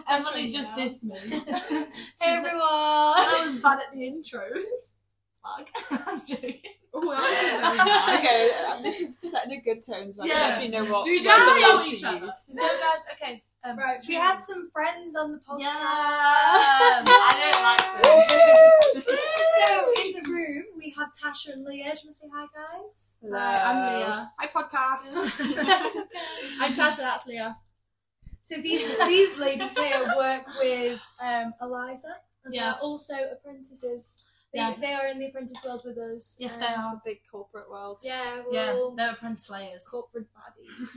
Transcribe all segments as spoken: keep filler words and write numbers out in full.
Emily just dissed me. Hey everyone! I was bad at the intros. Slag. I'm joking. Oh, well, okay, uh, this is setting a good tone so I Yeah. can actually know what Do we words just I'm know allowed to each other? use. No guys, okay. Um, Right, we true. have some friends on the podcast. Yeah. I don't like this. So in the room we have Tasha and Leah. Do you want to say hi, guys? Hello. I'm Leah. Hi, podcast. I'm Tasha, that's Leah. So these these ladies here work with um, Eliza, and Yes. they're also apprentices. They, Yes. they are in the apprentice world with us. Yes, um, they are. Big corporate world. Yeah, we're Yeah, all they're apprentice slayers. corporate baddies.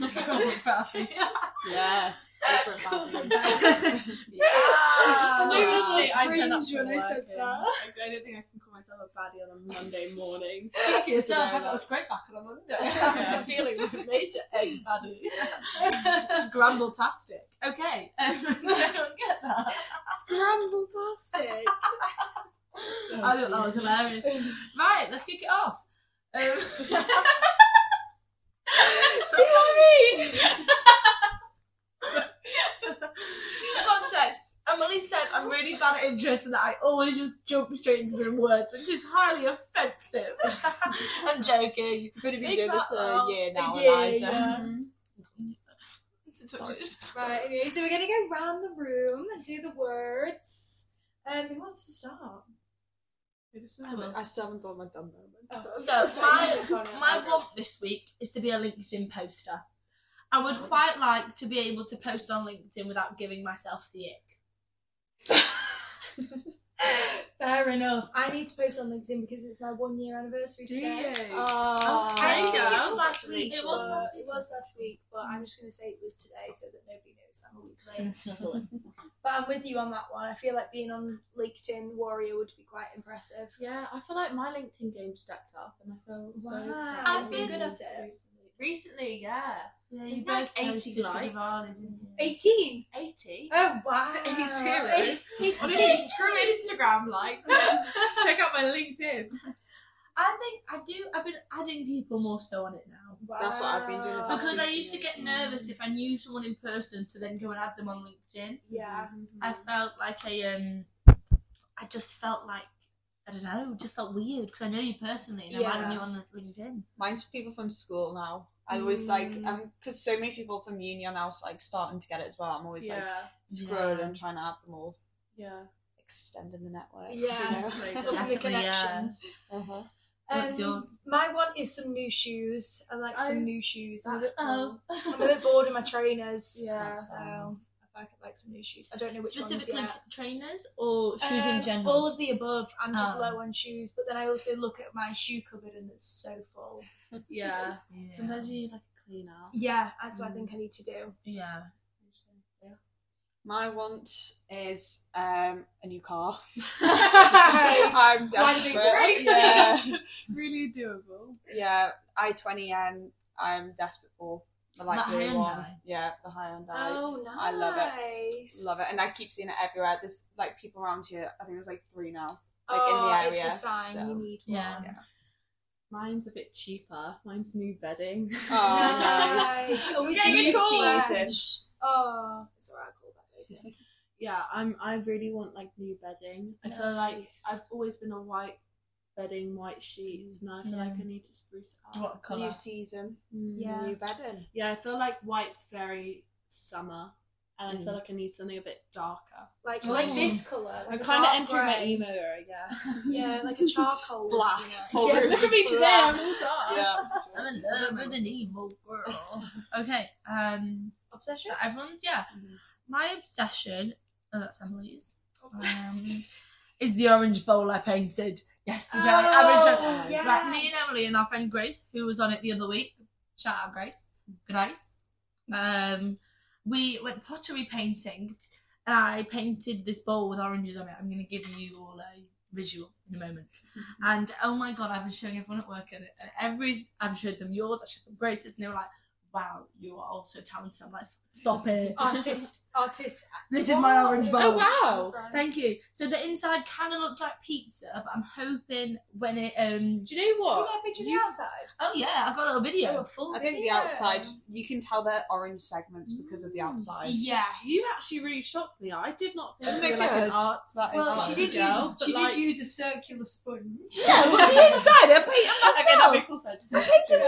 Yes, corporate baddies. Yeah. I knew it was Honestly, so I turn up strange to when I work said and that. I don't think I can call myself a baddie on a Monday morning. Speak for yourself, I got a Like- scrape back on a Monday. I'm feeling major egg baddie. Scramble-tastic. Okay, um, does anyone get that? Scramble-tastic. I thought that was hilarious. Right, let's kick it off. Um, see what I mean? Context. Emily said I'm really bad at intros and that I always just jump straight into the words, which is highly offensive. I'm joking. But if you Big do this fat a roll. year now, A year, Eliza. yeah. Sorry. Right, anyway, so we're going to go round the room and do the words. Um, who wants to start? I will. I still haven't done my dumb moment. So my my want this week is to be a LinkedIn poster. I would quite like to be able to post on LinkedIn without giving myself the ick. Fair enough. I need to post on LinkedIn because it's my one year anniversary Do today. you? Oh, there I you think it go. was last week. It was but- last It was last week, but I'm just going to say it was today so that nobody knows I'm a week Just gonna late. snuzzle it. But I'm with you on that one. I feel like being on LinkedIn Warrior would be quite impressive. Yeah, I feel like my LinkedIn game stepped up and I feel so Wow. proud I've of been good at it. recently. Recently, yeah. Yeah, you you both both posted eighty for likes. Diwali, didn't you? eighteen. eighty? Oh, wow. Eight zero. eighteen. Honestly, screw Instagram likes. Check out my LinkedIn. I think I do. I've been adding people more so on it now Wow. That's what I've been doing the past because I week, used to yeah, get so- nervous if I knew someone in person to then go and add them on LinkedIn. Yeah. I felt like I um, I just felt like I don't know, just felt weird because I know you personally and I'm Yeah. adding you on LinkedIn. Mine's people from school now. I always like, Mm. um, because so many people from uni are now like starting to get it as well. I'm always like Yeah, scrolling, Yeah. trying to add them all, yeah. extending the network. Yeah. You know? Like, Building the Definitely, yeah. connections. Uh-huh. What's Um, yours? My one is some new shoes. I like Oh, some new shoes. I'm a, bit, Oh, I'm a bit bored of my trainers. Yeah. That's So fine. I could like some new shoes. I don't know which specifically ones yet. trainers or shoes in Um, general. All of the above. I'm just Oh. low on shoes, but then I also look at my shoe cupboard and it's so full. Yeah. Yeah. Sometimes you need like a clean out. Yeah, that's what I Mm. think I need to do. Yeah. My want is um, a new car. Right. I'm Why did it desperate. break? Yeah, Really doable. yeah. I twenty N. I'm desperate for the light That blue one. Hyundai? Yeah, the Hyundai. Oh, nice. I love Love it, and I keep seeing it everywhere. There's like people around here. I think there's like three now, like in Oh, the area. It's a sign so- you need Yeah. one. Yeah. Mine's a bit cheaper. Mine's new bedding. Oh, nice. Nice. Always Getting keeps it you cool. fresh. Oh, it's alright. I'll call that later. Yeah, I'm. I really want like new bedding. I feel like Nice. I've always been a white bedding, white sheets, and I feel Yeah. like I need to spruce it up. What colour? New season, Mm. Yeah. new bedding. Yeah, I feel like white's very summer, and I feel Mm. like I need something a bit darker. Like Ooh. like this colour. I'm Like a kind of dark entering my grey. emo era, yeah. Yeah, like a charcoal. would be Black. nice. Whole Yeah, room look at me is today. black. I'm all dark. Yeah. I'm in love with an emo girl. Okay, um, Obsession? so everyone's, yeah. Mhm. My obsession, oh, that's Emily's, um, is the orange bowl I painted yesterday. I was Oh, showing- yes. Right, me and Emily and our friend Grace, who was on it the other week, shout out Grace, Grace, um, we went pottery painting, and I painted this bowl with oranges on it. I'm going to give you all a visual in a moment. And oh my god, I've been showing everyone at work, and every I've showed them yours, I showed them Grace's, and they were like, wow, you are also talented. I'm like, stop it. Artist, artist. This is my orange bowl. Oh, wow. Thank you. So the inside kind of looks like pizza, but I'm hoping when it um. Do you know You what? got a picture of the You- outside? Oh yeah, I've got a little Oh, video. a full I think the video. outside, you can tell they're orange segments because of the outside. Yeah. You actually really shocked me. I did not think Isn't you it were like an good? art. That is Well, good. she did, girl, use, but she like- did use a circular sponge. Yeah, look at the inside. I painted myself. Okay, that makes more sense. Yeah,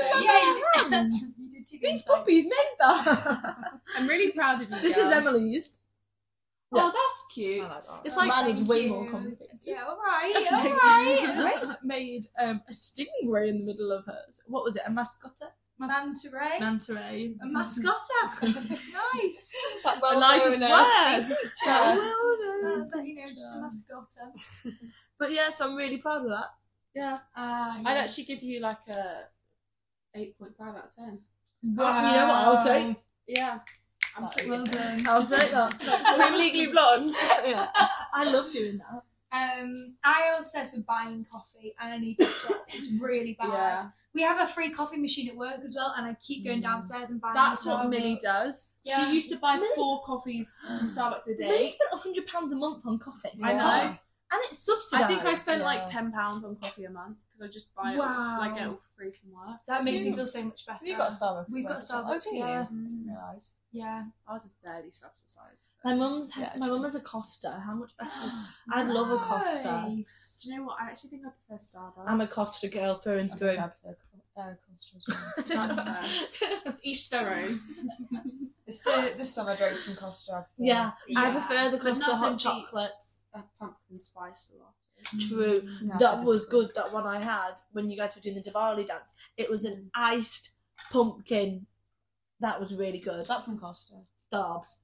you did. You did two These inside. puppies made that. I'm really proud of you. This girl. is Emily's. Oh, that's cute. I like that. It's like Mine is Thank way you. more complicated. Yeah, alright, alright. Grace made um, a stingray in the middle of hers. What was it? A mascotta? Mas- Manta ray. Manta ray. A mascotta. Nice. That the nicest word. Yeah. Uh, but you know, just a mascotta. But yeah, so I'm really proud of that. Yeah, Uh, I'd actually give you like a eight point five out of ten. But you know what I'll take? Yeah, I'm That pretty Well done. I'll take that. I'm legally blonde. Yeah. I love doing that. Um, I am obsessed with buying coffee, and I need to stop. It's really bad. Yeah. We have a free coffee machine at work as well, and I keep going Mm. downstairs and buying. That's the what Millie Starbucks. does. Yeah. She used to buy Millie- four coffees from Starbucks a They day. spent one hundred pounds a month on coffee. I know. And it's subsidised. I think I spent Yeah. like ten pounds on coffee a month because I just buy it, Wow. like get it all free from work. That makes So me you- feel so much better. Have you got a Starbucks? We've got a as well? Starbucks, Oh, do you? yeah. I didn't realise. Yeah. Ours is barely subsidised. My mum's has, Yeah, my true. mum has a Costa. How much better is I'd love a Costa. Nice. Do you know what? I actually think I prefer Starbucks. I'm a Costa girl through and I through. think I prefer uh, Costa as well. That's fair. Each their own. It's the, the summer drinks from Costa. I prefer. Yeah, I Yeah. prefer the But Costa nothing hot beats chocolates. A pumpkin spice latte. True. Mm, I have That to was disagree. good, that one I had when you guys were doing the Diwali dance. It was an iced pumpkin. That was really good. Is that from Costa? Darbs.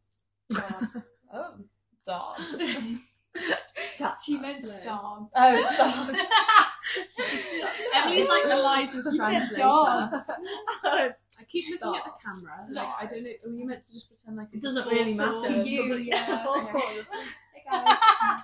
Oh, Dobbs. That's She meant Slay. Starbucks. Oh, stop. Emily's like Eliza's You said translator. dogs. I keep looking at the Stars. camera. Like I don't know. Are you meant to just pretend like It it's a doesn't really portal? matter. To you, Somebody- yeah. Okay. Hey guys.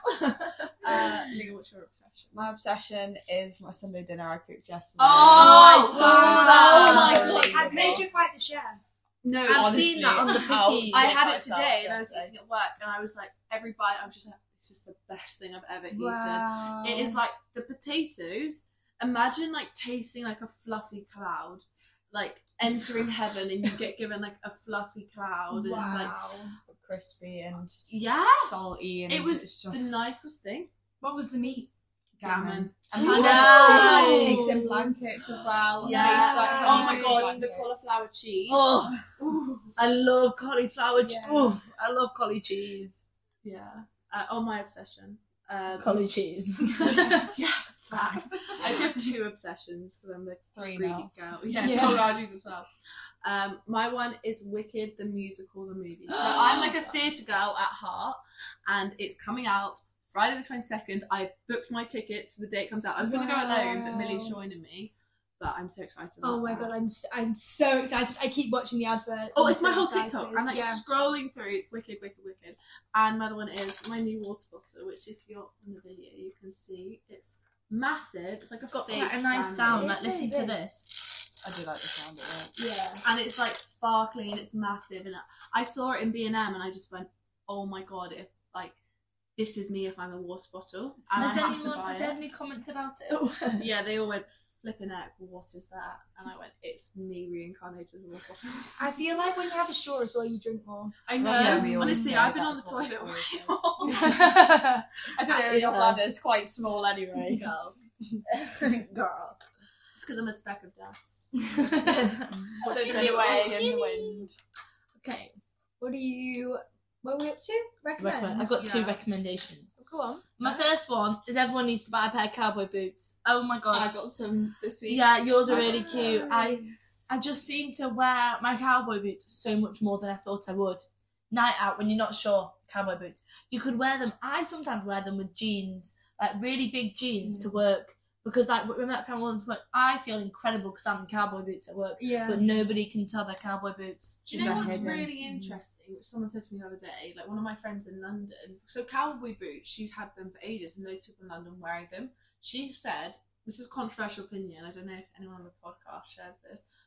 Uh, Leah, what's your obsession? My obsession is my Sunday dinner I cooked yesterday. Oh, Oh, wow. oh my Unbelievable. God. I've made you quite the chef. No, I've honestly, seen that on the how- cookies. I Yeah, had it myself today, and I was yesterday. eating at work, and I was like, every bite, I was just like, this is the best thing I've ever eaten. Wow. It is like the potatoes. Imagine like tasting like a fluffy cloud, like entering heaven, and you get given like a fluffy cloud, and it's like, Wow. Crispy and yeah, salty, and it was it's the just nicest thing. What was the meat? Gammon. And Nice. had eggs and blankets as well. Yeah. Made, like, Oh my honey god, blankets. the cauliflower cheese. Oh, Ooh. I love cauliflower cheese. Yeah. Oof, I love cauli cheese. Yeah. Uh, oh, my obsession. Um, Cauli cheese. yeah, facts. I actually have two obsessions because I'm a Three greedy now. girl. Yeah, Yeah. cauliflower cheese as well. Um, my one is Wicked, the musical, the movie. So I'm like a theatre girl at heart, and it's coming out Friday the twenty-second. I booked my tickets for the day it comes out. I was going to go alone, but Millie's Wow. joining me. But I'm so excited. Oh about my that. god, I'm so, I'm so excited. I keep watching the adverts. Oh, I'm it's my so whole excited. TikTok. I'm like yeah. scrolling through. It's wicked, wicked, wicked. And my other one is my new water bottle, which if you're on the video, you can see it's massive. It's like It's a got fake quite a nice sound. Like, It's listen really to big. this. I do like the sound of it. Yeah. and it's like sparkling and it's massive. And I saw it in B and M, and I just went, "Oh my god! If like this is me if I'm a water bottle," and Has I had to anyone buy have you had it. any comments about it? Yeah, they all went flipping heck. What is that? And I went, "It's me reincarnated as a water bottle." I feel like when you have a straw as well, you drink more. I know. That's what we always Honestly, say, I've been on the that's what we toilet always say. way more. yeah. I don't know, your Yeah. bladder's quite small anyway. Girl. Girl. It's because I'm a speck of dust. Floating away in the wind. Okay. What are you? What are we up to? Recommend. Recommend. I've got two Yeah. recommendations. Go on. My first one is everyone needs to buy a pair of cowboy boots. Oh my god. I got some this week. Yeah, yours are I really got cute. I Nice. I just seem to wear my cowboy boots so much more than I thought I would. Night out when you're not sure, cowboy boots. You could wear them. I sometimes wear them with jeans, like really big jeans to work. Because like remember that time I went to work, I feel incredible because I'm in cowboy boots at work. Yeah. But nobody can tell they're cowboy boots. Do you know Is that what's hidden? really interesting, which someone said to me the other day? Like, one of my friends in London, so cowboy boots, she's had them for ages, and those people in London wearing them. She said, this is a controversial opinion, I don't know if anyone on the podcast shares this,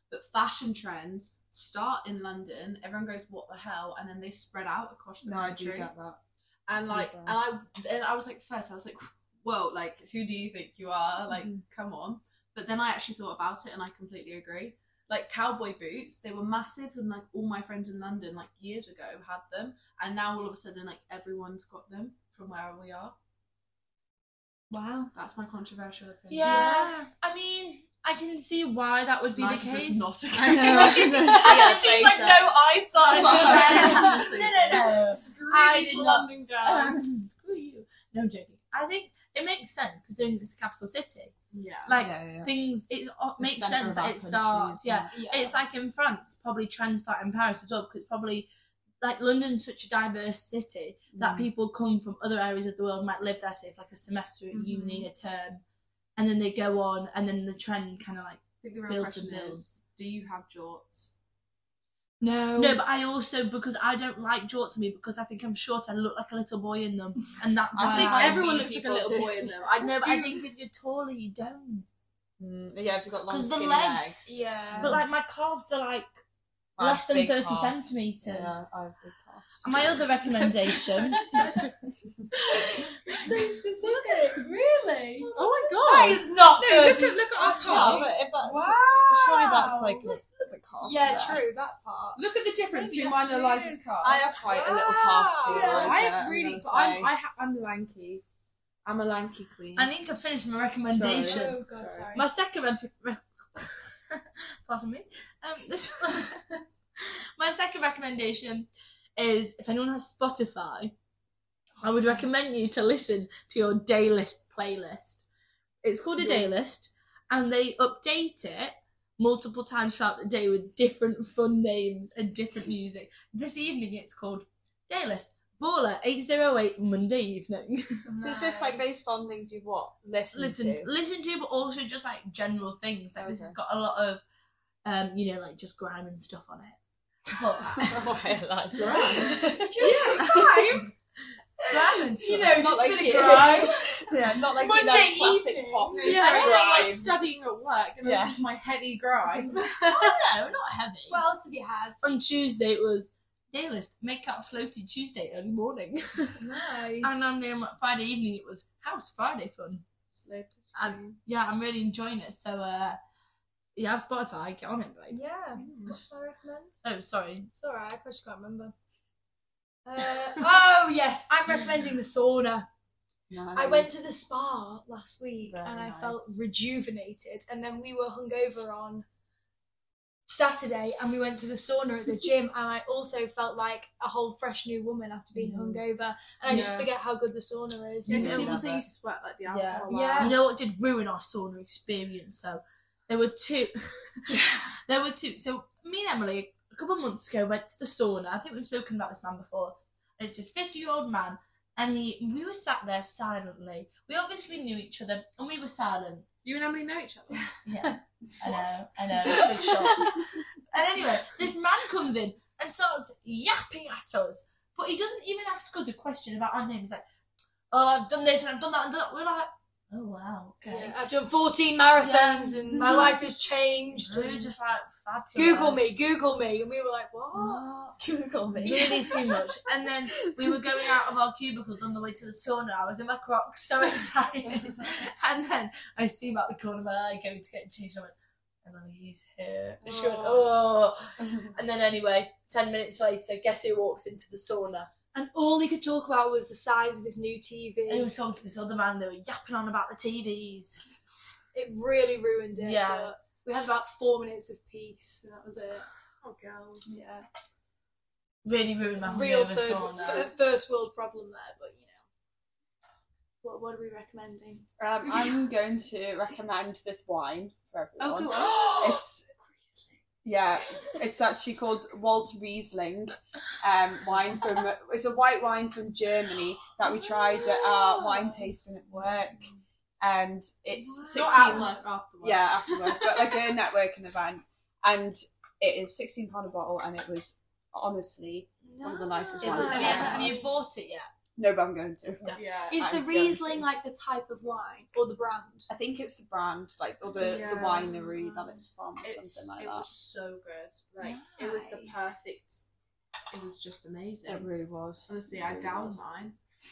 but fashion trends start in London. Everyone goes, "What the hell?" and then they spread out across the No, I do country. get that. And Do like, that. and I, and I was like, first, I was like, "Whoa, like, who do you think you are? Like, Mhm. come on." But then I actually thought about it, and I completely agree. Like cowboy boots, they were massive, and like all my friends in London, like years ago, had them, and now all of a sudden, like everyone's got them from where we are. Wow. That's my controversial opinion. Yeah. I mean, I can see why that would be Liza the does case. not agree. I know. Yeah, She's like, Lisa. no, I started. no, no, no. Screw I these did not- London girls. Screw you. No, I'm joking. I think it makes sense because it's the capital city. Yeah. Like Yeah, yeah. things, it It's the makes centre sense of that our it country, starts. isn't Yeah, Yeah. it's like in France, probably trends start in Paris as well because it's probably like London's such a diverse city that Mm. people come from other areas of the world, might live there, say for like a semester at Mhm. uni, a term, and then they go on, and then the trend kind of like I think the real builds question and is, builds. do you have jorts? No. No, but I also, because I don't like jorts on me because I think I'm short, I look like a little boy in them, and that's I why think I everyone meet looks like a people little too. boy in them. I No, but do. I think if you're taller, you don't. Mm, yeah, if you've got long 'Cause the skinny legs- legs. Yeah. But like my calves are like I have less than big thirty calves. centimetres. Yeah, I have big calves. And my other recommendation. so specific. Really? Oh my That god! is not No, look thirty. at look at our Oh, Yeah, calves. but if that's, Wow. surely that's like the, the calf. Yeah, there. true. That part. Look at the difference Maybe between mine and actually Eliza's is. calves. I have quite a little calf too. Wow. Liza, I have I'm really. gonna But I'm say. I ha- I'm lanky. I'm a lanky queen. I need to finish my recommendation. Oh god, Sorry. sorry. My second re- re- pardon me. Um, this my second recommendation is if anyone has Spotify, I would recommend you to listen to your day list playlist. It's called a day list, and they update it multiple times throughout the day with different fun names and different music. This evening it's called Day List Baller eight oh eight Monday evening. So is this like Nice. based on things you've what listened listen to? listen to, but also just like general things. Like this has Okay. got a lot of um, you know, like just grime and stuff on it. But Why, Eliza? Just crime. grime and stuff. You know, Not just like a bit you. of crime. Yeah, not like Monday you know, classic evening. pop. No, just Yeah, sorry, yeah, I'm grime. just studying at work and I Yeah. listen to my heavy grime. no, not heavy. What else have you had? On Tuesday it was day list make out floaty Tuesday early morning, Nice. and on um, Friday evening it was house Friday fun. Slow Um, yeah, I'm really enjoying it. So uh, yeah, I have Spotify. Get on it, babe. Yeah. What should I recommend? Oh, sorry. It's alright, I just can't remember. Uh, oh yes, I'm recommending the sauna. I went to the spa last week Very and I nice. felt rejuvenated. And then we were hungover on Saturday and we went to the sauna at the gym and I also felt like a whole fresh new woman after being Mm. hungover. And I just Yeah. forget how good the sauna is. Yeah, Yeah, because people love say it. you sweat like the Yeah. alcohol. Yeah. You know what did ruin our sauna experience though? There were two. there were two. So me and Emily, a couple of months ago, went to the sauna. I think we've spoken about this man before. It's this fifty-year-old man, and he. We were sat there silently. We obviously knew each other, and we were silent. You and Emily know each other. Yeah, I know, I know. It's a big shock. And anyway, this man comes in and starts yapping at us, but he doesn't even ask us a question about our name. He's like, "Oh, I've done this and I've done that and done that." We're like, "Oh wow, okay." Yeah, I've done fourteen marathons Yeah. and my life has changed. We were just like, fabulous. Google me, Google me. And we were like, what? What? Google me. Really too much. And then we were going out of our cubicles on the way to the sauna. I was in my Crocs, so excited. And then I see him out the corner of my eye going to get changed. I went, Emily's here. And she went, oh. And then anyway, ten minutes later, guess who walks into the sauna? And all he could talk about was the size of his new T V. And he was talking to this other man. They were yapping on about the T Vs. It really ruined it. Yeah. But we had about four minutes of peace, and that was it. Oh, girls. Yeah. Really ruined my Real hungover third, sauna. f- first world problem there, but you know. What, what are we recommending? Um, I'm going to recommend this wine for everyone. go on. It's yeah, it's actually called Walt Riesling um, wine from. It's a white wine from Germany that we tried at our wine tasting at work, and it's Not sixteen. at work, after work. Yeah, afterward, but like a networking event, and it is sixteen pound a bottle, and it was honestly one of the nicest Yeah, wines but I've Have you, ever have had. you bought it yet? No, but I'm going to. Yeah. Is I'm the going Riesling to. like the type of wine or the brand? I think it's the brand, like, or the, Yeah. the winery that it's from, or It's, something like it that. was so good. Like it was the Nice. perfect. It was just amazing. It really was. Honestly, It I really downed was. mine.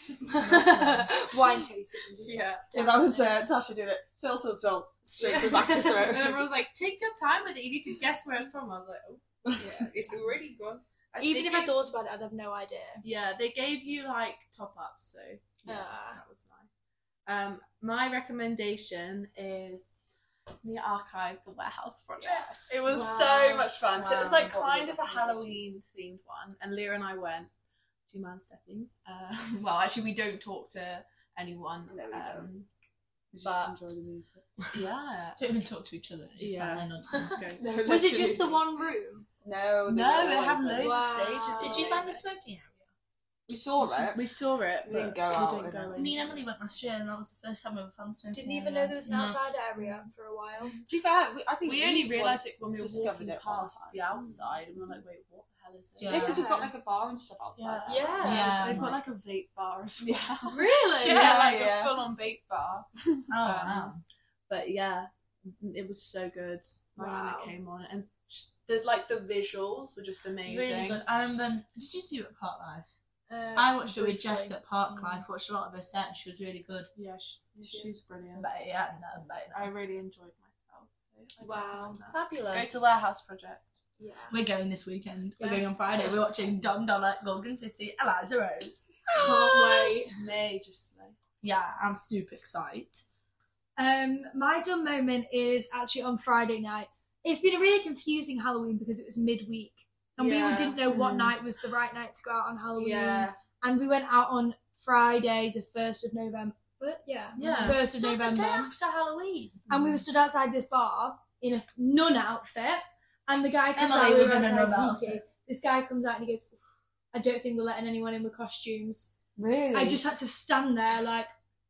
Wine tasting. just Yeah. Yeah, that was uh, Tasha doing it. Swirl, swirl, swirl, straight to the back of the And throat. everyone was like, "Take your time with it. You need to guess where it's from." I was like, "Oh, yeah, it's already gone." Actually, Even they if I gave- thought about it, I'd have no idea. yeah, they gave you like top ups, so yeah, Ah. that was nice. Um, my recommendation is the Archive, the Warehouse Project. Yes. It was Wow. so much fun. So it was Wow. like kind of a Halloween themed one, and Leah and I went. Do you mind stepping? Uh, well, actually, we don't talk to anyone. No, we um, don't. We just but- enjoy the music. Yeah. Don't even talk to each other. Just Yeah. stand there not just go. No, Was it literally. just the one room? No, they No, were they all have open. loads Wow. of stages. Did you find the smoking area? We saw it. We saw it. We didn't but go we out didn't in go it. in. Me and Emily went last year, and that was the first time we ever found the smoking Didn't even area. know there was an No. outside area for a while. To be fair, we, I think We only realised it when we were discovered walking it one past time. the outside, and we were like, "Wait, what the hell is it?" Yeah. Yeah, because we've got like a bar and stuff outside. Yeah. there. Yeah. Yeah. They've got like a vape bar as well. Yeah. Really? Yeah, like Yeah. a full-on vape bar. Oh, wow. But yeah, it was so good. Mariana Wow. came on, and sh- the like the visuals were just amazing. Really good. I remember. Did you see it at Park Life? Uh, I watched it with briefly. Jess at Park Life. Watched a lot of her set. And she was really good. Yeah, she, she's brilliant. But yeah, no, but no. I really enjoyed myself. So I Wow. recommend that. Fabulous. Go to Warehouse Project. Yeah. We're going this weekend. We're Yeah. going on Friday. We're watching Dom Dollar, Gorgon City, Eliza Rose. Can't wait. May just like Yeah, I'm super excited. Um, my dumb moment is actually on Friday night. It's been a really confusing Halloween because it was midweek, and Yeah. we didn't know what Mm. night was the right night to go out on Halloween. yeah. And we went out on Friday, the first of November. But yeah, Yeah. first of So it's the November. day after Halloween. And we were stood outside this bar in a nun outfit, and the guy comes Emily out. We was were in a outside nun geeky. outfit. This guy comes out and he goes, "Oof, "I don't think we're letting anyone in with costumes." Really? I just had to stand there like,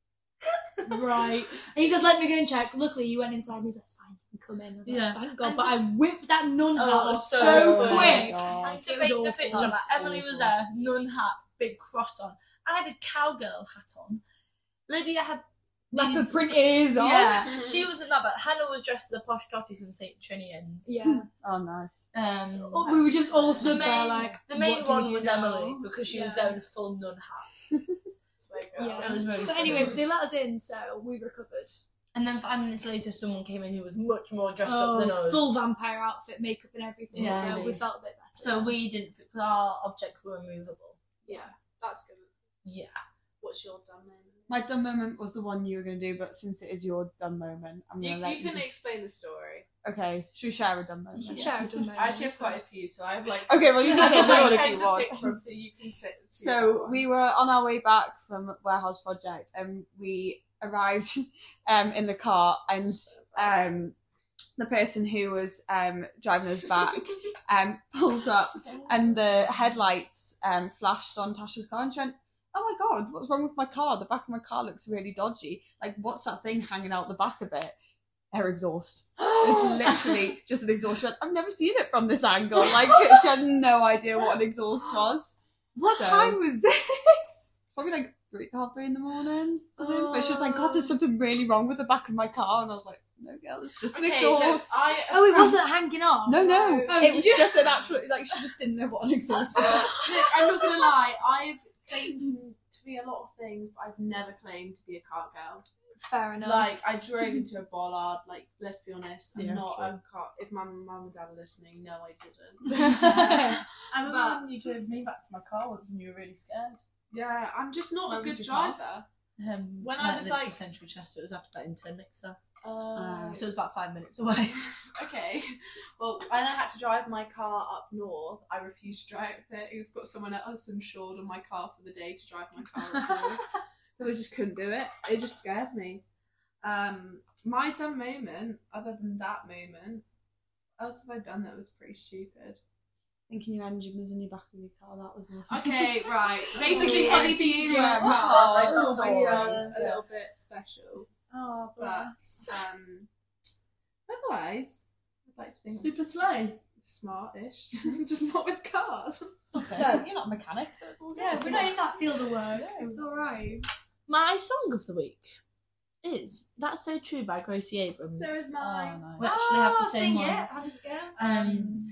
right. And he said, "Let me go and check." Luckily, he went inside and he was like, "It's fine, you can come in." I was like, Yeah. "Thank God." And But did- I whipped that nun hat Oh, so, so Oh my quick. God. And to It was make the awful. picture of that, That's Emily was awful. there, nun hat, big cross on. I had a cowgirl hat on. Lydia had Leopard these- print ears on. Yeah, she wasn't that, but Hannah was dressed as a posh totty from Saint Trinian's. Yeah. Oh, nice. Um, Oh, we were just all the stood there main, like, the main what do we one do was now? Emily because she was Yeah. there in a full nun hat. Yeah. It was really But funny. anyway, they let us in, so we recovered. And then five minutes later, someone came in who was much more dressed up than Oh, us. full vampire outfit, makeup and everything. Yeah. So we Really? felt a bit better. So we didn't, because our objects were removable. Yeah, that's good. Yeah. What's your dumb moment? My dumb moment was the one you were going to do, but since it is your dumb moment, I'm You, going to let you you can do- explain the story. Okay, should we share a dumb moment? You can share a dumb moment. I actually have quite a few, so I have like. Okay, well, you can I say have one like if ten you to want. pick from, so you can t- So we were on our way back from Warehouse Project, and we arrived um, in the car, and um, the person who was um, driving us back um, pulled up, and the headlights um, flashed on Tasha's car, and she went, "Oh my God, what's wrong with my car? The back of my car looks really dodgy. Like, what's that thing hanging out the back of it?" Air exhaust. It was literally just an exhaust. She went, "I've never seen it from this angle." Like, she had no idea what an exhaust was. What So- time was this? Probably like three, half three in the morning. Something. But she was like, Oh. "God, there's something really wrong with the back of my car," and I was like, "No, girl, it's just an Okay, look, exhaust." I, Oh, it wasn't hanging off. no, no, Oh, it was you- just an actual. Like, she just didn't know what an exhaust was. Look, I'm not gonna lie. I've claimed to be a lot of things, but I've never claimed to be a cart girl. Fair enough. Like, I drove into a bollard. Like, let's be honest, I'm Yeah, not true. a cart. If my mum and dad are listening, no, I didn't. I remember But- when you drove me back to my car once and you were really scared. Yeah, I'm just not Where a was good your car? driver. Um, When I at was, Little like- Central Chester, it was after that intern mixer. Uh, So it was about five minutes away. okay. Well, when I had to drive my car up north, I refused to drive it. It's got someone else insured on my car for the day to drive my car up north. Because I just couldn't do it. It just scared me. Um, my dumb moment, other than that moment, what else have I done that was pretty stupid? Thinking your engine was in your back of your car. That was nothing. Okay, right. Basically, Oh, anything to do with yeah. cars, I Oh, call myself yeah. a little bit special. Oh, But um, otherwise, I'd like to think Super sleigh. smart-ish, just not with cars. It's not fair. You're not a mechanic, so it's all good. Yeah, we're not in that field of work. No. It's alright. My song of the week is "That's So True" by Gracie Abrams. So is Oh, mine. nice. We actually have the Oh, same sing one. it. How does it go? Um,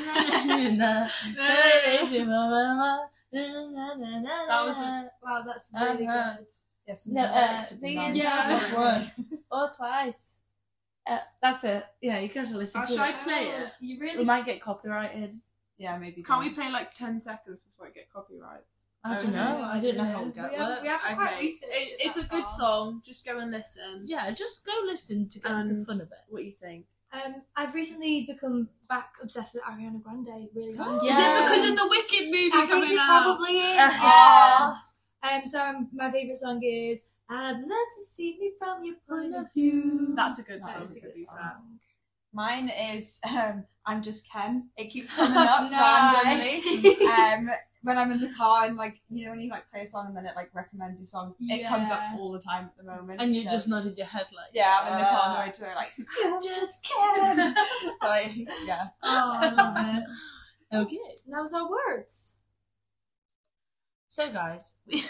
That was a- Wow, that's really Uh-huh. good. Yes, No, uh, sing it Yeah. just once or twice. Uh, that's it. Yeah, you can have to listen Uh, to should it. I play it? You We really might get copyrighted. Yeah, maybe. Can't we play like ten seconds before I get copyrights? I Okay. don't know. I don't know how it We get have- we works. have- quite Okay, researched it, it it's a that good far. song. Just go and listen. Yeah, just go listen to get the And fun of it. what you think? Um, I've recently become back obsessed with Ariana Grande. Really, Oh, Is Yeah. it because of the Wicked movie I think coming it out? probably is. Uh-huh. Yeah. Um, so um, my favorite song is "I'd Love to See Me From Your Point of View." That's a good That song. is a to good be song. fair. Mine is um, "I'm Just Ken." It keeps coming up randomly. Nice. Um, when I'm in the car and like you know when you like play a song and then it like recommends you songs, it comes up Yeah. all the time at the moment. And you so- just nodded your head like, yeah, I'm in the car on the "Ah." way to it like "I'm just Ken." Like yeah. Oh, I love it. Okay. And that was our words. So guys, we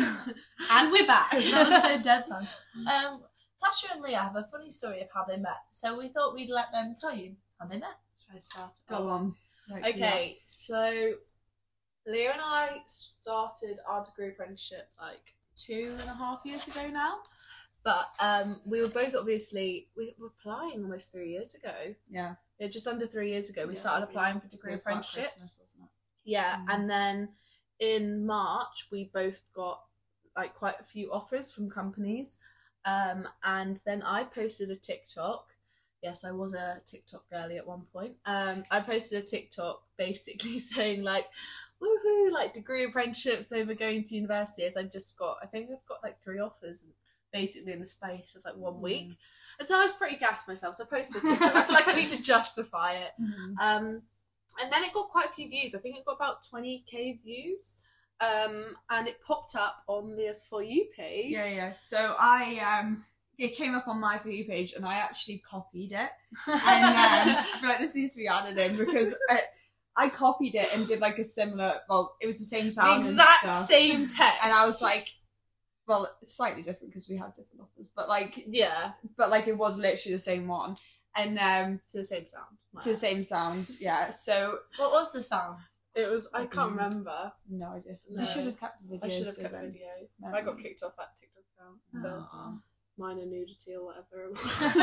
And we're back. that was so deadpan. Um, Tasha and Leah have a funny story of how they met, so we thought we'd let them tell you how they met. Should I start? Go on. Like, do Okay, so Leah and I started our degree apprenticeship like two and a half years ago now. But um, we were both obviously we were applying almost three years ago. that. Yeah. Yeah, just under three years ago, we Yeah, started we- applying for degree it was about apprenticeships. Christmas, wasn't it? Yeah, Mm. and then in March we both got like quite a few offers from companies. Um, and then I posted a TikTok. Yes, I was a TikTok girly at one point. Um, I posted a TikTok basically saying like, woohoo, like degree apprenticeships over going to university. As I just got, I think I've got like three offers basically in the space of like one Mm. week. And so I was pretty gassed myself. So I posted a TikTok. I feel like I need to justify it. Mhm. Um, and then it got quite a few views. I think it got about twenty k views. Um, and it popped up on Leah's For You page. Yeah, yeah. So I um, it came up on my For You page, and I actually copied it. And um, I feel like this needs to be added in because I, I copied it and did like a similar. Well, it was the same The sound, and exact stuff. same text. And I was like, well, it's slightly different because we had different offers, but like, yeah, but like it was literally the same one, and um, to the same sound. to the same sound. Yeah. So What was the song? It was, I can't Mm. remember. no idea. No. You should have kept the video. I should have so kept the then- video. no, I got it's- kicked off that TikTok account for Aw. minor nudity or whatever.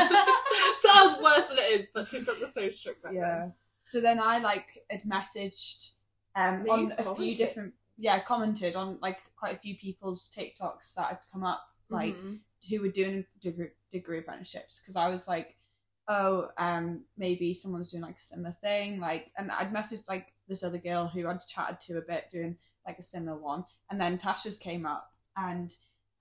Sounds worse than it is, but TikTok was so strict back Yeah. So then I like had messaged um Me? on a few Commented? different yeah commented on like quite a few people's TikToks that had come up then. like Mhm. who were doing degree, degree apprenticeships because I was like oh um maybe someone's doing like a similar thing like and I'd messaged like this other girl who I'd chatted to a bit doing like a similar one and then Tasha's came up and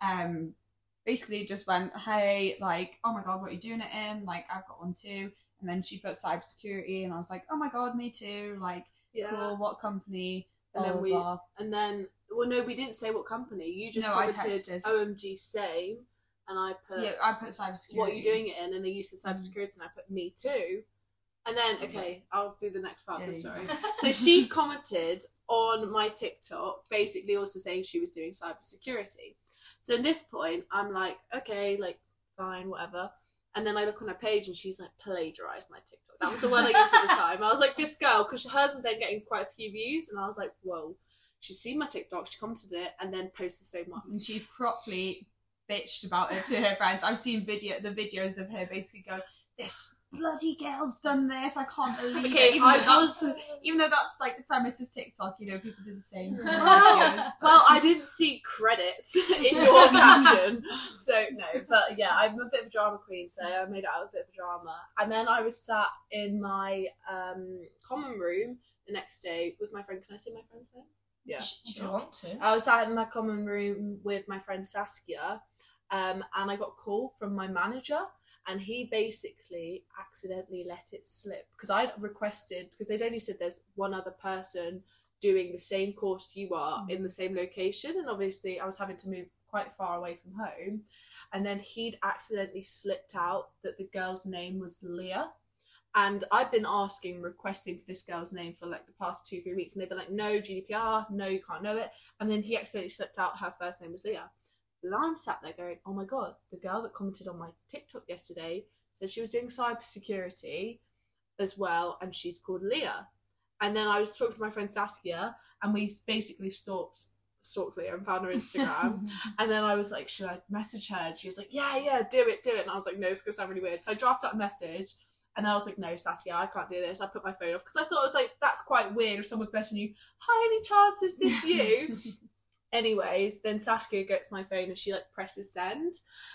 um basically just went hey like oh my god what are you doing it in like I've got one too. And then she put cybersecurity, and I was like, "Oh my god, me too!" Like, Yeah. cool. What company? And Blah, then blah, we, blah. and then, well, no, we didn't say what company. You just No, I commented texted. O M G same, and I put Yeah, I put cybersecurity. what are you doing it in, and then you said Mm. cybersecurity, and I put me too. And then, okay, I'll do the next part of the Yeah, story. you So she commented on my TikTok, basically also saying she was doing cybersecurity. So at this point, I'm like, okay, like, fine, whatever. And then I look on her page and she's like, plagiarised my TikTok. That was the word I used at the time. I was like, this girl, because hers was then getting quite a few views. And I was like, whoa. She's seen my TikTok, she commented it, and then posted the same one. And she properly bitched about it to her friends. I've seen video the videos of her basically going, "This bloody girl's done this. I can't believe Okay, it." Even I though that's- was- even though that's like the premise of TikTok. You know, people do the same. sort of Well, videos, but- well, I didn't see credits in your caption, so no. But yeah, I'm a bit of a drama queen, so I made it out a bit of a drama. And then I was sat in my um, common room the next day with my friend. Can I say my friend's name? Yeah. If you want to. I was sat in my common room with my friend Saskia, um, and I got a call from my manager. And he basically accidentally let it slip because I'd requested, because they'd only said there's one other person doing the same course you are in the same location. And obviously I was having to move quite far away from home. And then he'd accidentally slipped out that the girl's name was Leah. And I've been asking, requesting for this girl's name for like the past two, three weeks, and they've been like, no, G D P R, no, you can't know it. And then he accidentally slipped out her first name was Leah. So then I'm sat there going, oh my god, the girl that commented on my TikTok yesterday said she was doing cybersecurity as well, and she's called Leah. And then I was talking to my friend Saskia, and we basically stalked stalked Leah and found her Instagram. And then I was like, should I message her? And she was like, yeah, yeah, do it, do it. And I was like, no, it's gonna sound really weird. So I drafted out a message, and I was like, no, Saskia, I can't do this. I put my phone off because I thought it was like, that's quite weird if someone's messaging you, hi, any chance is this you? Anyways, then Saskia gets my phone and she like presses send.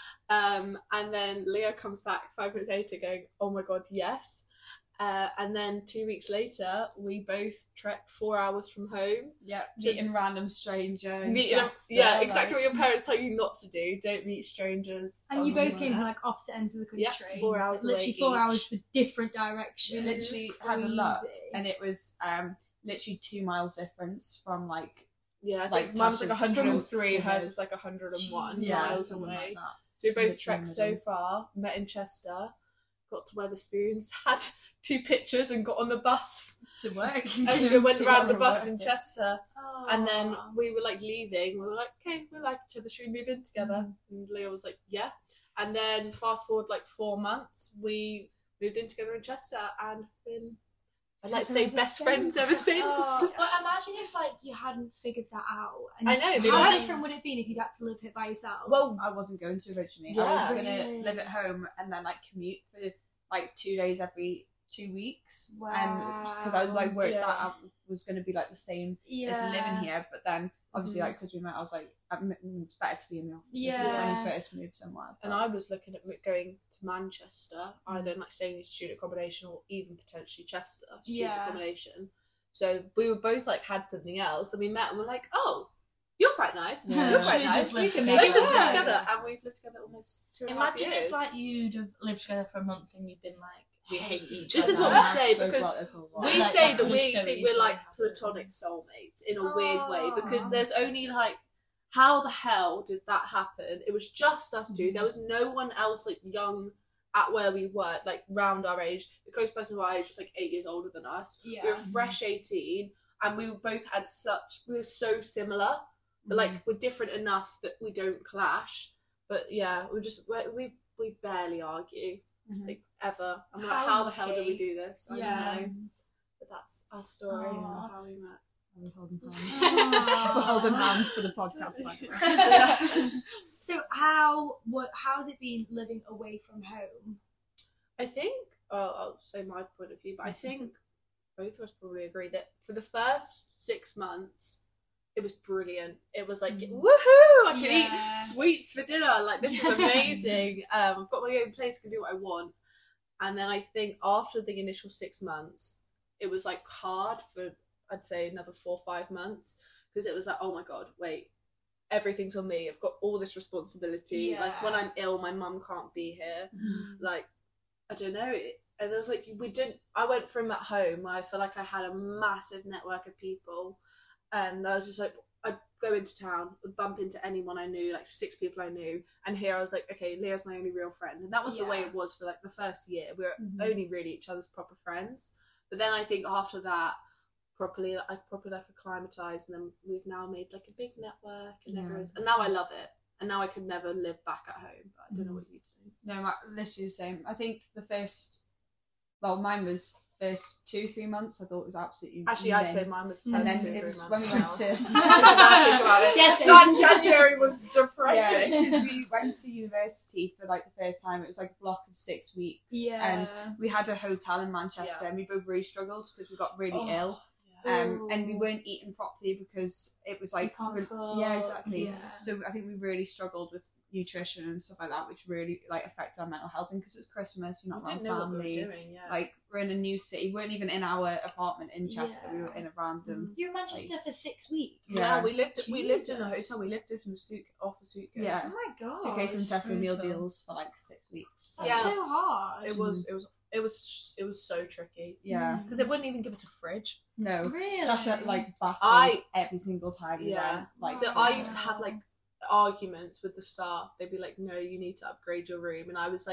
Um, and then Leah comes back five minutes later going, oh my god, yes. Uh, and then two weeks later, we both trekked four hours from home. Yeah, To- meeting random stranger. in Meeting up, Chester, yeah, exactly like- what your parents tell you not to do. Don't meet strangers. And you on both came the- from like opposite ends of the country. Yeah, four hours away Literally four each. hours for different directions. We It was literally had a look, crazy. and it was um literally two miles difference from like Yeah, I like, think mine was like Tasha's one hundred and three, to hers hers. was like one hundred and one Yeah, miles something away. like that. So we Somewhere both trekked in the so middle. far, met in Chester, got to Wetherspoons, had two pictures and got on the bus. to work. And we went To around the go bus work. in Chester. And then Aw. we were like leaving. We were like, okay, we like each other. Should we move in together? And Leah was like, yeah. And then fast forward like four months, we moved in together in Chester and been, I'd like to say, Ever best since. friends ever since. Oh, but imagine if like you hadn't figured that out. And I know, they How were- different would it been if you'd had to live here by yourself? Well, I wasn't going to originally. Yeah. I was going Really? to live at home and then like commute for like two days every two weeks. Wow. And because I like worked Yeah. that out was going to be like the same yeah. as living here. But then obviously Mhm. like because we met, I was like, I'm- it's better to be in the office Yeah. when you first move somewhere. and But- I was looking at mo- going to Manchester, either like staying in student accommodation or even potentially Chester student Yeah. accommodation. So we were both like had something else, and we met and we're like, oh, you're quite nice. Yeah. You're Should quite we nice. just live Let's together? just live Yeah. together, and we've lived together almost two and a half Imagine years. if like you'd have lived together for a month and you've been like, we hate each This other. is what we Yeah, say, spoke because about this a lot. we Like, say that that could we so think we're easily like happen. platonic soulmates in a weird way, Aw. because there's only like, how the hell did that happen? It was just us two. Mhm. There was no one else like young at where we were, like round our age. The close person of our age was like eight years older than us. Yeah. We were fresh eighteen, and we both had such, we were so similar, but like we're different enough that we don't clash. But yeah, we just we we, we barely argue, Mhm. like ever. I'm like, How how the hell did we lucky. do this? I Yeah. know. But that's our story Aw. of how we met. We're holding hands. Aw. We're holding hands for the podcast, by the way. So how what how's it been living away from home? I think, well, I'll say my point of view, but I think both of us probably agree that for the first six months, it was brilliant. It was like, Mm. woohoo! I can Yeah. eat sweets for dinner. Like, this is amazing. um, I've got my own place, can do what I want. And then I think after the initial six months, it was like hard for, I'd say, another four or five months, because it was like, oh my god, wait, everything's on me. I've got all this responsibility. Like, when Yeah. I'm ill, my mum can't be here. Mhm. Like, I don't know. It, and there was like, we didn't, I went from at home where I feel like I had a massive network of people, and I was just like, I'd go into town, would bump into anyone I knew, like six people I knew, and here I was like, okay, Leah's my only real friend. And that was the way Yeah. it was for like the first year. We were Mhm. only really each other's proper friends. But then I think after that, properly, I properly like acclimatized, and then we've now made like a big network, and Yeah. everyone's, and now I love it. And now I could never live back at home, but I don't know Mhm. what you think. No, my- literally the same. I think the first, well, mine was first two, three months. I thought it was absolutely. Actually, I'd mint. say mine was the And first And two, then it three was months when we as went well. to. Think about it. Yes, That January was Yeah, depressing. because we went to university for like the first time. It was like a block of six weeks. Yeah. And we had a hotel in Manchester, Yeah. and we both really struggled because we got really Oh, ill. yeah. Um, and we Ooh. weren't eating properly because it was like, can't re- cook, yeah, exactly. yeah. So I think we really struggled with nutrition and stuff like that, which really like affected our mental health. And because it's Christmas, you're We not around didn't know what we were family. doing, yeah. Like we're in a new city. We weren't even in our apartment in Chester. We were Yeah. in a random. You were in Manchester Place. for six weeks. yeah, Yeah. we lived we lived in a Jesus. hotel. We lived in a suit off a suitcase. Yeah. Oh my god. Suitcase and Tesco meal brutal. deals for like six weeks. That's Yeah. so hard. It was it was it was it was so tricky Yeah. because it wouldn't even give us a fridge. No. Really? Tasha like battles I- every single time we Yeah. went. Like So Oh, I wow. used to have like arguments with the staff. They'd be like, "No, you need to upgrade your room," and I was like,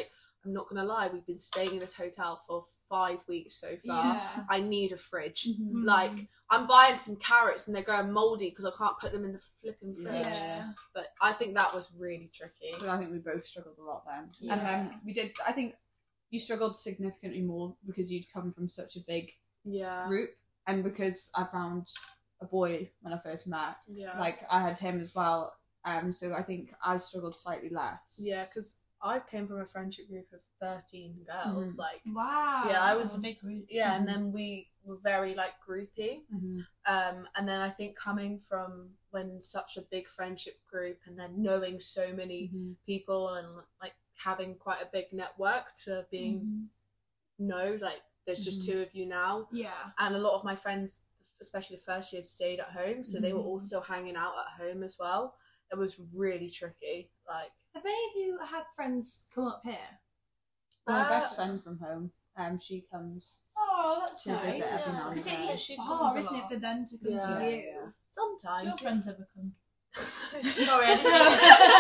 I'm not gonna lie, we've been staying in this hotel for five weeks so far. Yeah. I need a fridge. Mhm. Like, I'm buying some carrots and they're going mouldy because I can't put them in the flipping fridge. Yeah. But I think that was really tricky. So I think we both struggled a lot then. Yeah. And then we did, I think you struggled significantly more because you'd come from such a big Yeah. group, and because I found a boy when I first met, Yeah. like I had him as well. Um, so I think I struggled slightly less. Yeah, because I came from a friendship group of thirteen girls. Mhm. Like, Wow. Yeah, I It was- was a big group. yeah, and Mhm. then we were very like groupy. Mm-hmm. Um, and then I think coming from when such a big friendship group, and then knowing so many Mm-hmm. people, and like having quite a big network, to being Mhm. no, like there's just Mhm. two of you now, Yeah. and a lot of my friends, especially the first year, stayed at home, so they were all Mhm. still hanging out at home as well. It was really tricky. Like, Have any of you had friends come up here? My Uh, best friend from home, um, she comes. Oh, that's She'll nice. visit every now and Because then. it's She so comes far, a isn't it, lot. for them to come Yeah. to you? Yeah. Your sometimes. friends ever come? Sorry, I didn't know.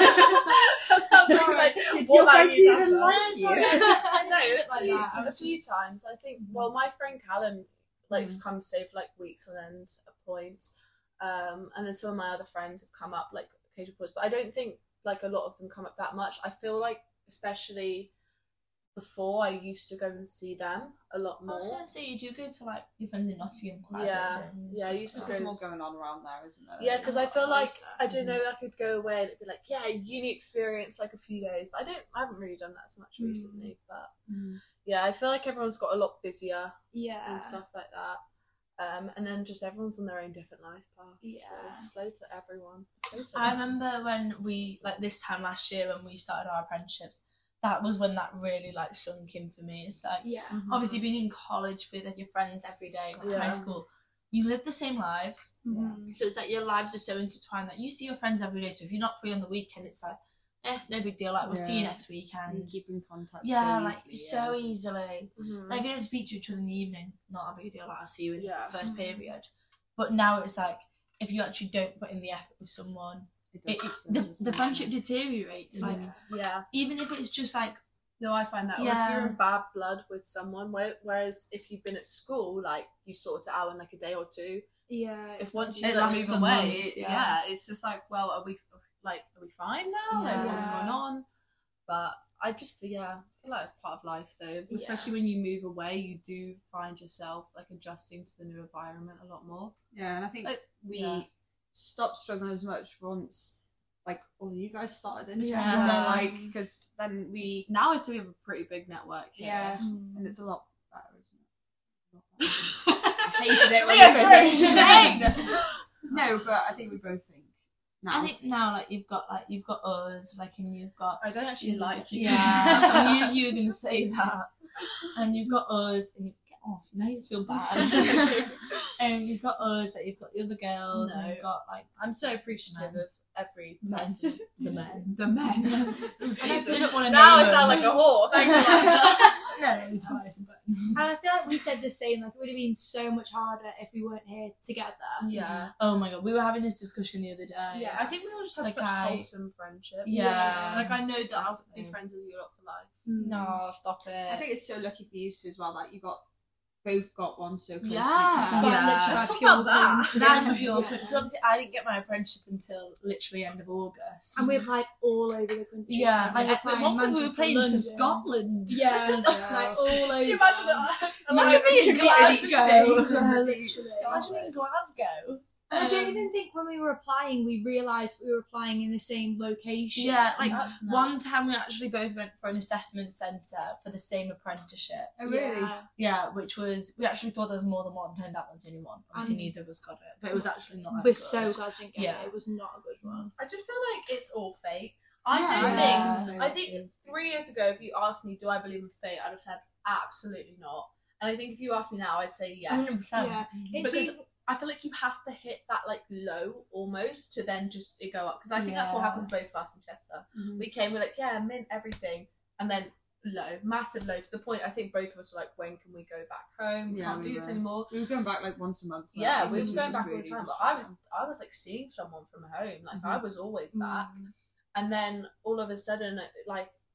That sounds like, Sorry. like Did what your about friends you, even Sasha? like No, you? sorry. I know, Like a few, that. I a was few just- times. I think, well, my friend Callum like just come stay for like weeks on end at points, um, and then some of my other friends have come up like occasional points, but I don't think like a lot of them come up that much. I feel like, especially before, I used to go and see them a lot I was more. gonna say you do go to like your friends in Nottingham quite Yeah. a bit. don't you? Yeah, I Stuff used to like go- There's that. more going on around there, isn't there? Yeah, because I feel like I don't Mhm. know. I could go away and it'd be like, yeah, uni experience like a few days, but I don't. I haven't really done that as much Mm. recently. But Mhm. yeah, I feel like everyone's got a lot busier Yeah. and stuff like that. Um, and then just everyone's on their own different life paths. Yeah. So slow to everyone. Slow to I remember when we like this time last year when we started our apprenticeships. That was when that really like sunk in for me. It's like Yeah. obviously being in college with like, your friends every day, like Yeah. high school, you live the same lives. Mhm. So it's like your lives are so intertwined that you see your friends every day. So if you're not free on the weekend, it's like, eh, no big deal. Like we'll see you Yeah. next And weekend. keep in contact. Yeah, so like easily, so yeah. easily. Mhm. Like if you don't speak to each other in the evening, not a big deal. Like I'll see you in Yeah. the 1st Mhm. period. But now it's like if you actually don't put in the effort with someone, It it, does it, just the, go, doesn't the it? friendship deteriorates. Like Yeah. Yeah. even if it's just like No, I find that. Or if Yeah. you're in bad blood with someone, where, whereas if you've been at school, like you sort it out in like a day or two. Yeah. If once It you like, lasts move for away, months, yeah. yeah. it's just like, well, are we like, are we fine now? Like, what's Yeah. going on? But I just, yeah, I feel like it's part of life though. Especially when you move away, you do find yourself like adjusting to the new environment a lot more. Yeah, and I think Like, we yeah. stopped struggling as much once, like, all you guys started in Yeah. Chester, like, because then we, Now I'd say we have a pretty big network here. yeah, Mm. and it's a lot better, isn't it? It's a lot better. I hated it when Leah, you for said shame! that. No, but I think we both think now. I think now like you've got like you've got us like and you've got I don't actually like you. yeah I knew you were gonna say that and you've got us and you get off now you just feel bad and you've got us like you've got the other girls and No. you've got like I'm so appreciative Men. of every Men. person. the men. The men. Oh, And I Jesus. didn't want to Now I name sound them. like a whore. Thanks, Eliza. no twice but And I feel like we said the same. Like it would have been so much harder if we weren't here together. Yeah. oh my god we were having this discussion the other day Yeah, I think we all just have Like such I- wholesome friendships. Yeah. Like I know that I'll be Definitely. friends with you lot for life. Mm. no stop it I think it's so lucky for you two as well that you got both got one so close Yeah. to each other. But Yeah. literally Let's had talk pure about that. coincidence. that's Yeah. pure because obviously I didn't get my apprenticeship until literally end of August And we applied all over the country. yeah We like were at applying one point we were Manchester, playing London. to Scotland Yeah, Yeah. like all over. Can you imagine that? Imagine me in Glasgow. Yeah, literally. Imagine in Glasgow. I don't Um, even think when we were applying, we realised we were applying in the same location. Yeah, like That's one nuts. time we actually both went for an assessment centre for the same apprenticeship. Oh, really? Yeah. Yeah, which was we actually thought there was more than one. Turned out there was only one. Obviously, And- neither of us got it, but it was actually not. that We're good. so glad we didn't get Yeah. it. It was not a good one. I just feel like it's all fate. I Yeah. do Yeah. think. I think three years ago, if you asked me, do I believe in fate, I'd have said absolutely not. And I think if you asked me now, I'd say yes. one hundred percent. Yeah. It's Because even, I feel like you have to hit that like low almost to then just it go up. Because I think that's what Yeah. happened with both of us in Chester. Mhm. We came, we're like, yeah, mint everything, and then low, massive low to the point I think both of us were like, when can we go back home? We Yeah, can't we do this were. anymore. We were going back like once a month. weren't Yeah, we? we were Which going was back all the really time, but good. I was I was like seeing someone from home. Like I Mhm. was always back. Mm. And then all of a sudden, like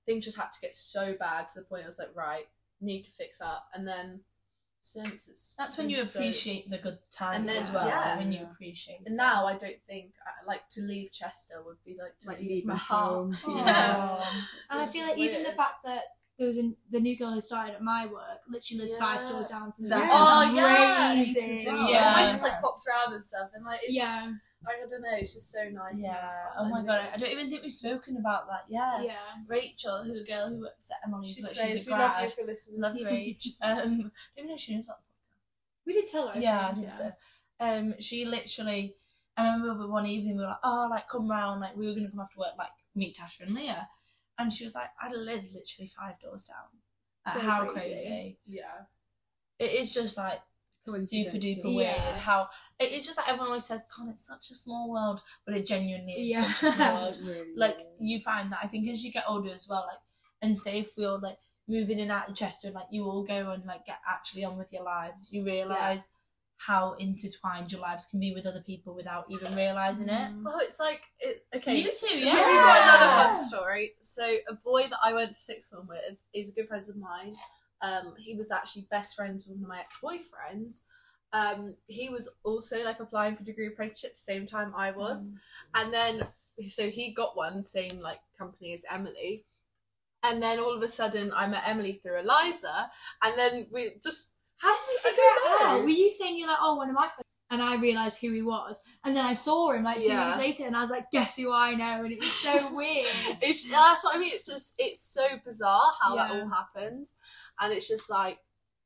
things just had to get so bad to the point I was like, right, need to fix up. And then since it's That's when you been so- appreciate the good times And then- as well. yeah. When you appreciate. And it. now I don't think I- like to leave Chester would be like to Like leave leaving my heart. home. Yeah. And I It's feel just like even the weird. fact that there was a, the new girl who started at my work literally lives five Yeah. stores down from me. That's Oh yeah, Crazy. Well. Yeah. I just like pops around and stuff, and like it's Yeah, like I don't know, it's just so nice. Yeah. and- Oh my and- god, I don't even think we've spoken about that. Yeah. yeah. Rachel, who a girl who works at Emily's, She but says, she's a "We love you grad. for listening." Love you, Rach. Um, I don't even know if she knows about. We did tell her. I Yeah, I think, think so. Um, she literally, I remember one evening we were like, oh, like come round, like we were gonna come after work, like meet Tasha and Leah, and she was like, I live literally five doors down. Like, So how crazy. crazy. Yeah. It is just like super Coincidences. duper weird. Yeah. How it is just like everyone always says, God, it's such a small world, but it genuinely is Yeah. such a small world. Really Like is. you find that I think as you get older as well, like and say if we all like move in and out of Chester and like you all go and like get actually on with your lives, you realise how intertwined your lives can be with other people without even realising it. Well, it's like it, okay. You too, Yeah, yeah. we got another fun story. So a boy that I went to sixth form with is a good friend of mine. Um, he was actually best friends with one of my ex-boyfriends. Um, he was also like applying for degree apprenticeship same time I was, and then so he got one same like company as Emily, and then all of a sudden I met Emily through Eliza, and then we just How did you I figure don't it know. out? Were you saying you're like, oh, one of my friends? And I realised who he was. And then I saw him like two Yeah. weeks later and I was like, guess who I know? And it was so weird. it's that's what I mean. It's just it's so bizarre how that Yeah. all happened, and it's just like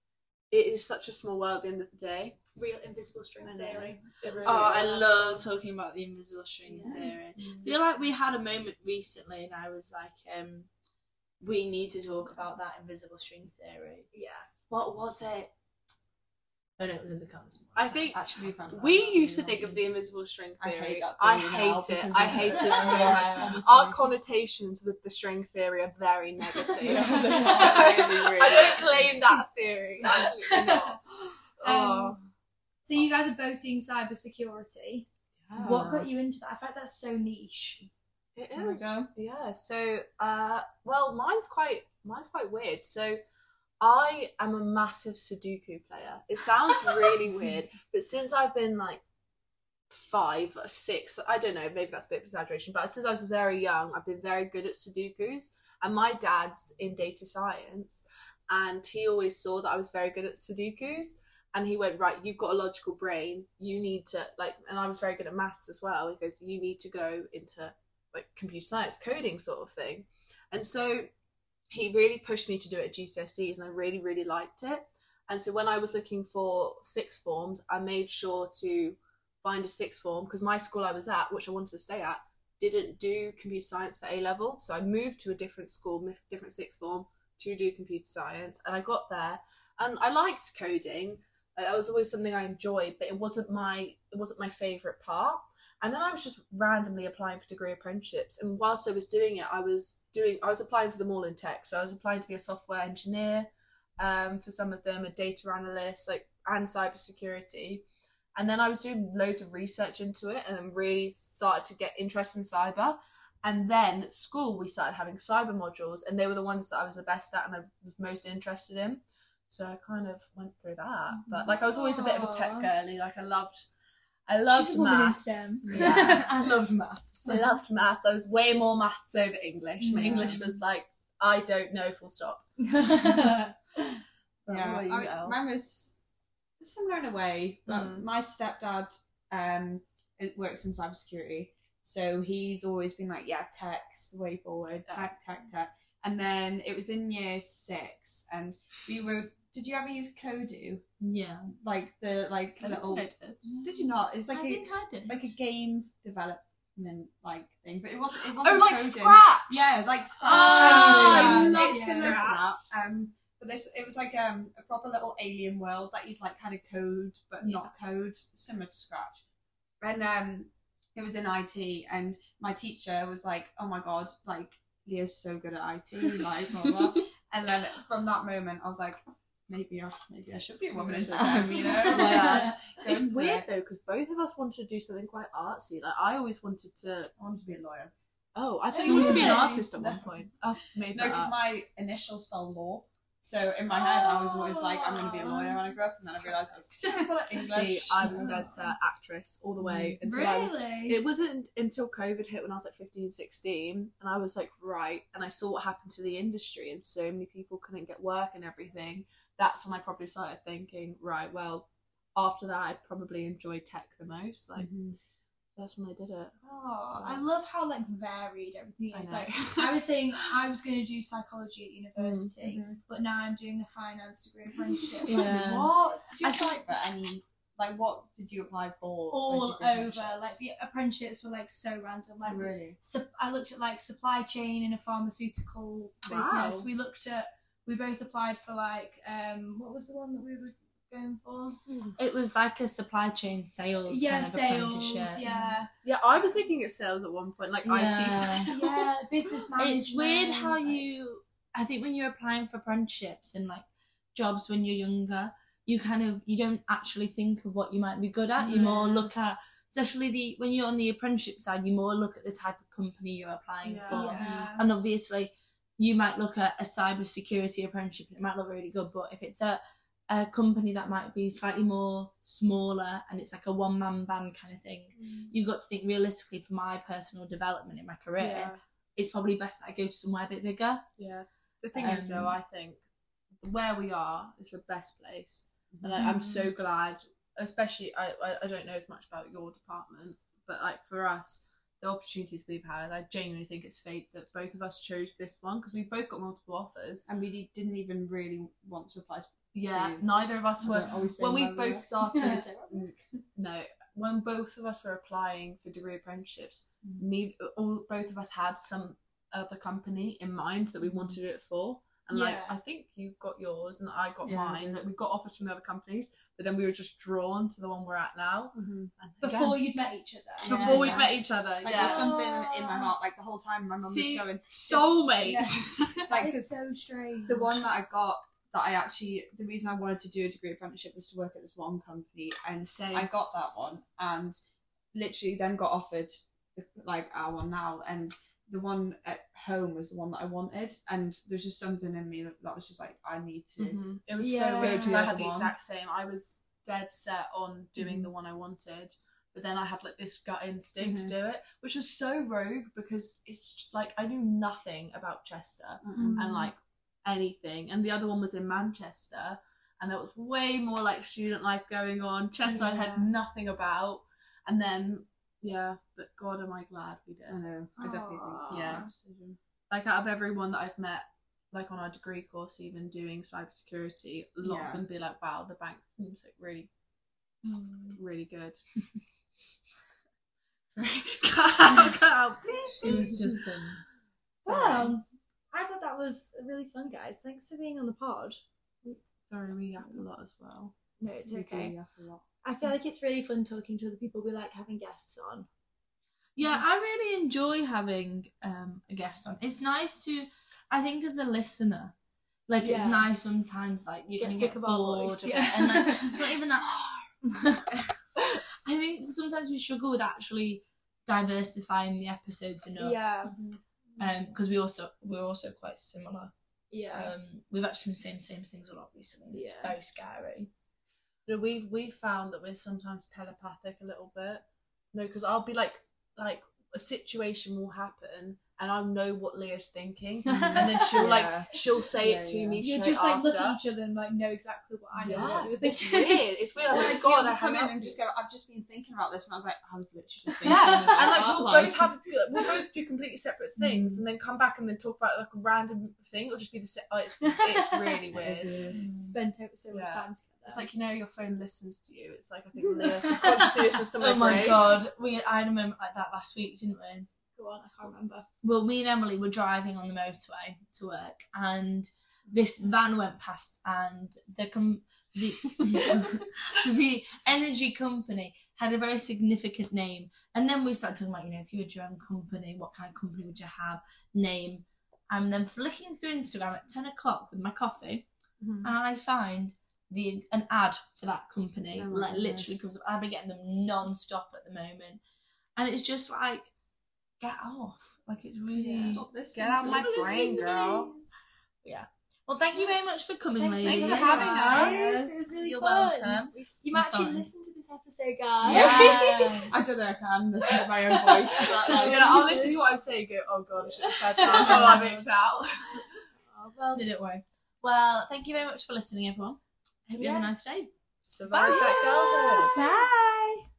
it is such a small world at the end of the day. Real invisible string I know. theory. It really Oh, I is. love talking about the invisible string Yeah. theory. I feel like we had a moment recently and I was like, um, we need to talk about that invisible string theory. Yeah. What was it? Oh no, it was in the comments. I think actually we found We out. used to think of the invisible string I theory. hate that I theory now hate it. because I of hate it. it so Yeah. much. Honestly. Our connotations with the string theory are very negative. Yeah, So, they're really, really I don't claim that theory. Absolutely not. Oh. Um, so you guys are both doing cybersecurity. Yeah. What got you into that? I feel like that's so niche. It There we is. go. Yeah. So, uh, well, mine's quite mine's quite weird. So, I am a massive Sudoku player. It sounds really weird, but since I've been like five or six, I don't know, maybe that's a bit of exaggeration, but since I was very young, I've been very good at Sudokus. And my dad's in data science, and he always saw that I was very good at Sudokus. And he went, right, you've got a logical brain. You need to like, and I was very good at maths as well. He goes, you need to go into like computer science, coding sort of thing. And so he really pushed me to do it at G C S Es, and I really, really liked it. And so when I was looking for sixth forms, I made sure to find a sixth form because my school I was at, which I wanted to stay at, didn't do computer science for A level. So I moved to a different school, different sixth form to do computer science. And I got there and I liked coding. That was always something I enjoyed, but it wasn't my it wasn't my favourite part. And then I was just randomly applying for degree apprenticeships. And whilst I was doing it, I was doing I was applying for them all in tech. So I was applying to be a software engineer, um, for some of them, a data analyst, like and cybersecurity. And then I was doing loads of research into it and really started to get interested in cyber. And then at school we started having cyber modules, and they were the ones that I was the best at and I was most interested in. So I kind of went through that. But like I was always a bit of a tech Aw. Mm-hmm. girly. Like I loved I loved She's a woman in maths. STEM. Yeah. I loved maths. I loved maths. I was way more maths over English. My Yeah. English was like, I don't know, full stop. But Yeah, what about you, I, Elle? mine was similar in a way, but Mm. my stepdad um it works in cybersecurity, so he's always been like, yeah, tech's the way forward, Yeah. tech, tech, tech. And then it was in year six, and we were. Did you ever use Kodu? Yeah. Like the like I little. did. Did you not? It's like I a think I did. like a game development like thing, but it wasn't. It wasn't Oh, like coding. Scratch! Yeah, like Scratch. Oh, I yeah. love It's similar to Scratch. that. Um, but this it was like um a proper little alien world that you'd like kind of code but not code, similar to Scratch. And um, it was in I T, and my teacher was like, "Oh my god, like Leah's so good at I T, like blah blah." And then from that moment, I was like, maybe I maybe I should be a woman in STEM, you know? Yeah. Go It's into weird it. though because both of us wanted to do something quite artsy. Like I always wanted to. I wanted to be a lawyer. Oh, I thought Oh, you wanted to be an really? artist at one point. Oh, made No, that because up. my initials spell law. So in my head, I was always like, I'm going to be a lawyer when I grow up, and then I realised I was typical English. See, I was dead set actress all the way until I was. Really? It wasn't until COVID hit when I was like fifteen, sixteen, and I was like, right, and I saw what happened to the industry, and so many people couldn't get work and everything. That's when I probably started thinking, right, well, after that, I probably enjoyed tech the most. Like, Mhm. so that's when I did it. Oh, I love how like varied everything I is. know. Like I was saying, I was going to do psychology at university, Mhm. but now I'm doing a finance degree apprenticeship. Yeah. What? Did you I apply for any? Like, what did you apply for? All for degree over, apprenticeships? like the apprenticeships were like so random. Like Really? sup- I looked at like supply chain in a pharmaceutical business. Wow. We looked at. We both applied for like um what was the one that we were going for? It was like a supply chain sales Yeah, kind of sales. apprenticeship. Yeah, Yeah, I was looking at sales at one point, like I T Yeah. sales. yeah, business management. It's weird how like- you, I think when you're applying for apprenticeships and like jobs when you're younger, you kind of, you don't actually think of what you might be good at. You more Yeah. look at, especially the, when you're on the apprenticeship side, you more look at the type of company you're applying Yeah. for. Yeah. And obviously you might look at a cyber security apprenticeship and it might look really good, but if it's a, a company that might be slightly more smaller and it's like a one man band kind of thing, you've got to think realistically for my personal development in my career, Yeah. it's probably best that I go to somewhere a bit bigger. Yeah. The thing is, though, Um, I think where we are is the best place, and I, I'm so glad. Especially, I, I I don't know as much about your department, but like for us, the opportunities we've had, I genuinely think it's fate that both of us chose this one because we both got multiple offers. And we didn't even really want to apply. Yeah, to- neither of us I were. don't always say When we where both were. started, no, when both of us were applying for degree apprenticeships, neither, all, both of us had some other company in mind that we wanted to do it for. And like, Yeah. I think you got yours and I got Yeah, I mine. did. Like, we got offers from the other companies, but then we were just drawn to the one we're at now. Mhm. And Before again, you'd met each other. Yeah. before we'd Yeah. met each other, Like, yeah. there's something in my heart. Like the whole time, my mum was See, going. soulmates. Like, That is 'cause so strange. the one that I got, that I actually, the reason I wanted to do a degree apprenticeship was to work at this one company, and Same. I got that one, and literally then got offered like our one now, and the one at home was the one that I wanted, and there's just something in me that, that was just like, I need to. Mhm. It was so Yeah. weird because The I had other the one. exact same. I was dead set on doing Mhm. the one I wanted, but then I had like this gut instinct Mhm. to do it, which was so rogue because it's like I knew nothing about Chester Mm-mm. and like anything, and the other one was in Manchester, and there was way more like student life going on. Chester I Yeah. had nothing about, and then yeah, but God, am I glad we did. I know. I definitely Aw. think Yeah. decision. Like out of everyone that I've met, like on our degree course, even doing cybersecurity, a lot Yeah. of them be like, "Wow, the bank seems like really, Mm. really good." Sorry, cut out, cut out. It was just um, Well, I thought that was really fun, guys. Thanks for being on the pod. Sorry, we yap a lot as well. No, it's We do okay. laugh a lot. I feel like it's really fun talking to other people. We like having guests on. yeah, I really enjoy having um, a guest on. It's nice to, I think, as a listener, like it's Yeah. nice sometimes, like you Get can sick get of our bored voice, of yeah. it, and like not even that. I think sometimes we struggle with actually diversifying the episodes enough. Yeah. Um, because we also we're also quite similar. Yeah. Um, we've actually been saying the same things a lot recently. and It's Yeah. very scary. No, we've we've found that we're sometimes telepathic a little bit. No, because I'll be like, like a situation will happen, and I'll know what Leah's thinking, and then she'll Yeah. like she'll say Yeah, it to yeah. me You straight just like after. look at each other and like know exactly what I know. Yeah, what you were it's thinking. weird. It's weird. I'm Well, like, like, God, yeah, I we come hung in up. and just go, I've just been thinking about this, and I was like, I was literally just thinking. Yeah, and about like that, we'll like- both have we'll both do completely separate things, and then come back and then talk about like a random thing. It'll just be the same. Oh, it's it's really weird. Spent so much Yeah. time together. It's like, you know, your phone listens to you. It's like I think Leah subconsciously listens to my Oh my brain. god, we I had a moment like that last week, didn't we? go on, I can't remember. Well, me and Emily were driving on the motorway to work, and this van went past, and the com- the the energy company had a very significant name. And then we started talking about, you know, if you had your own company, what kind of company would you have? Name. And then flicking through Instagram at ten o'clock with my coffee, Mhm. and I find the an ad for that company. Oh my like goodness. literally comes up. I've been getting them non-stop at the moment, and it's just like, get off. Like it's really. Yeah. Stop this. Get out of my brain, girl. Yeah. Well, thank you very much for coming, Thanks, ladies. thanks for having us. Yes, it was really You're fun. welcome. You I'm might actually sorry. listen to this episode, guys. Yes. I don't know if I can listen to my own voice. But, like, Yeah, I'll listen to what I'm saying. Go, oh god, I should have said that. Oh, I'm mixed out. Oh, well, No, don't worry. Well, thank you very much for listening, everyone. Hope you have a Yeah. nice day. Survive that girlhood. Bye.